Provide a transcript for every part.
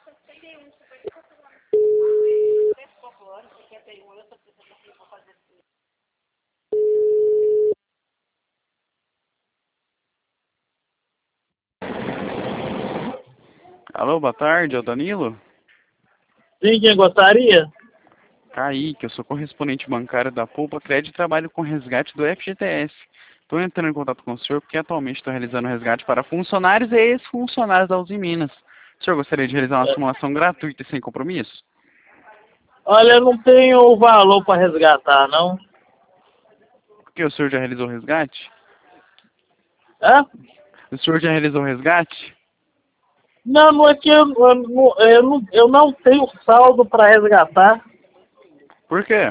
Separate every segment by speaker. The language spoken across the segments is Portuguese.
Speaker 1: Alô, boa tarde, é o Danilo?
Speaker 2: Sim, quem gostaria?
Speaker 1: Kaique, eu sou correspondente bancário da Poupa Crédito e trabalho com resgate do FGTS. Estou entrando em contato com o senhor porque atualmente estou realizando resgate para funcionários e ex-funcionários da Uzi Minas. O senhor gostaria de realizar uma simulação gratuita e sem compromisso?
Speaker 2: Olha, eu não tenho valor para resgatar, não.
Speaker 1: Porque o senhor já realizou o resgate?
Speaker 2: Hã?
Speaker 1: O senhor já realizou o resgate?
Speaker 2: Não, não é que eu não tenho saldo para resgatar.
Speaker 1: Por quê?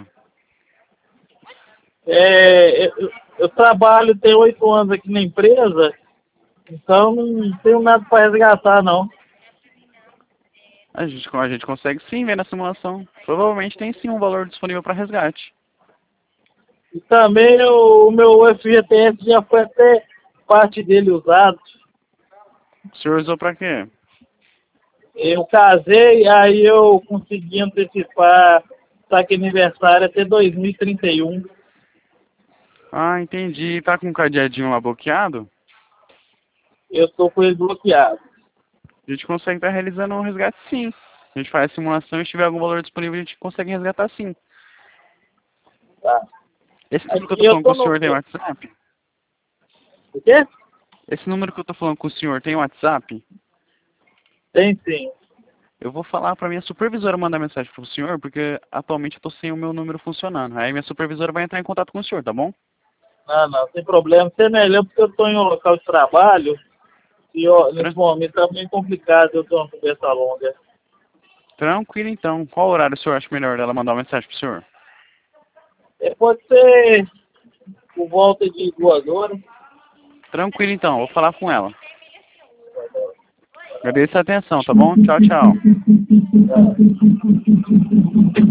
Speaker 2: Eu trabalho, tenho 8 anos aqui na empresa, então não tenho nada para resgatar, não.
Speaker 1: A gente consegue sim ver na simulação. Provavelmente tem sim um valor disponível para resgate.
Speaker 2: E também o meu FGTS já foi até parte dele usado.
Speaker 1: O senhor usou para quê?
Speaker 2: Eu casei, aí eu consegui antecipar saque aniversário até 2031.
Speaker 1: Ah, entendi. Tá com o cadeadinho lá bloqueado?
Speaker 2: Eu estou com ele bloqueado.
Speaker 1: A gente consegue estar realizando um resgate sim. A gente faz a simulação e se tiver algum valor disponível, a gente consegue resgatar sim.
Speaker 2: Tá?
Speaker 1: Esse número que eu tô
Speaker 2: Aqui eu
Speaker 1: falando com
Speaker 2: tô
Speaker 1: o senhor
Speaker 2: no...
Speaker 1: tem WhatsApp?
Speaker 2: O quê?
Speaker 1: Esse número que eu tô falando com o senhor tem WhatsApp?
Speaker 2: Tem sim.
Speaker 1: Eu vou falar pra minha supervisora mandar mensagem pro senhor, porque atualmente eu tô sem o meu número funcionando. Aí minha supervisora vai entrar em contato com o senhor, tá bom?
Speaker 2: Não, não, sem problema. Você é melhor porque eu estou em um local de trabalho e ó, nesse
Speaker 1: Tran-
Speaker 2: momento está bem complicado eu ter uma conversa longa.
Speaker 1: Tranquilo então. Qual horário o senhor acha melhor dela mandar uma mensagem pro senhor?
Speaker 2: Pode ser por volta de 2 horas.
Speaker 1: Tranquilo então, vou falar com ela. Agradeço a atenção, tá bom? Tchau, tchau.